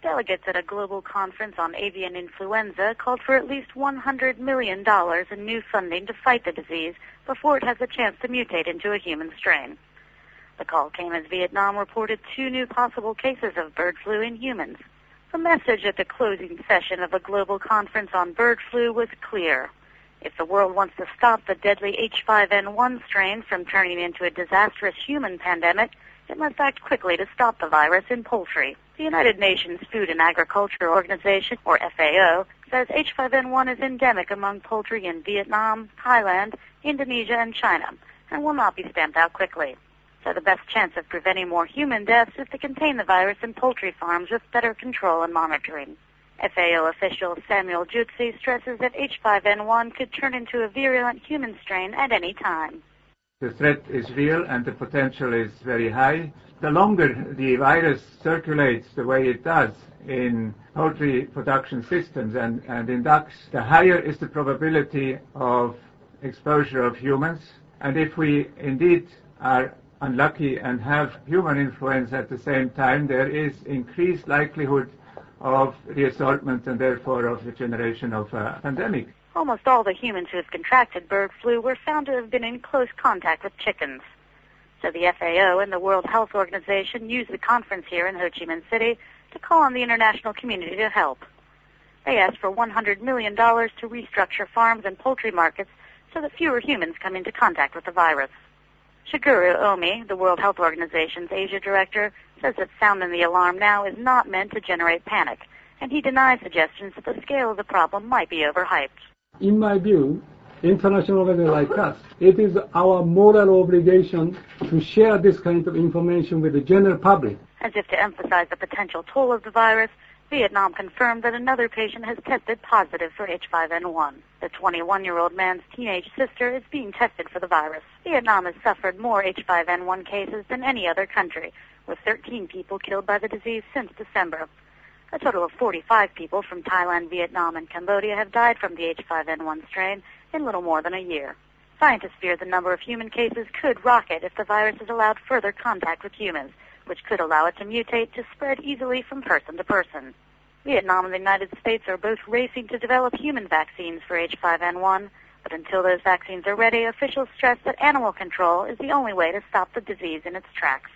Delegates at a global conference on avian influenza called for at least $100 million in new funding to fight the disease before it has a chance to mutate into a human strain. The call came as Vietnam reported 2 new possible cases of bird flu in humans. The message at the closing session of a global conference on bird flu was clear. If the world wants to stop the deadly H5N1 strain from turning into a disastrous human pandemic, it must act quickly to stop the virus in poultry. The United Nations Food and Agriculture Organization, or FAO, says H5N1 is endemic among poultry in Vietnam, Thailand, Indonesia, and China, and will not be stamped out quickly. So the best chance of preventing more human deaths is to contain the virus in poultry farms with better control and monitoring. FAO official Samuel Jutsi stresses that H5N1 could turn into a virulent human strain at any time. The threat is real and the potential is very high. The longer the virus circulates the way it does in poultry production systems and in ducks, the higher is the probability of exposure of humans. And if we indeed are unlucky and have human influenza at the same time, there is increased likelihood of reassortment and therefore of the generation of a pandemic. Almost all the humans who have contracted bird flu were found to have been in close contact with chickens. So the FAO and the World Health Organization used the conference here in Ho Chi Minh City to call on the international community to help. They asked for $100 million to restructure farms and poultry markets so that fewer humans come into contact with the virus. Shigeru Omi, the World Health Organization's Asia director, says that sounding the alarm now is not meant to generate panic, and he denies suggestions that the scale of the problem might be overhyped. In my view, international organizations like us, it is our moral obligation to share this kind of information with the general public. As if to emphasize the potential toll of the virus, Vietnam confirmed that another patient has tested positive for H5N1. The 21-year-old man's teenage sister is being tested for the virus. Vietnam has suffered more H5N1 cases than any other country, with 13 people killed by the disease since December. A total of 45 people from Thailand, Vietnam, and Cambodia have died from the H5N1 strain in little more than a year. Scientists fear the number of human cases could rocket if the virus is allowed further contact with humans, which could allow it to mutate to spread easily from person to person. Vietnam and the United States are both racing to develop human vaccines for H5N1, but until those vaccines are ready, officials stress that animal control is the only way to stop the disease in its tracks.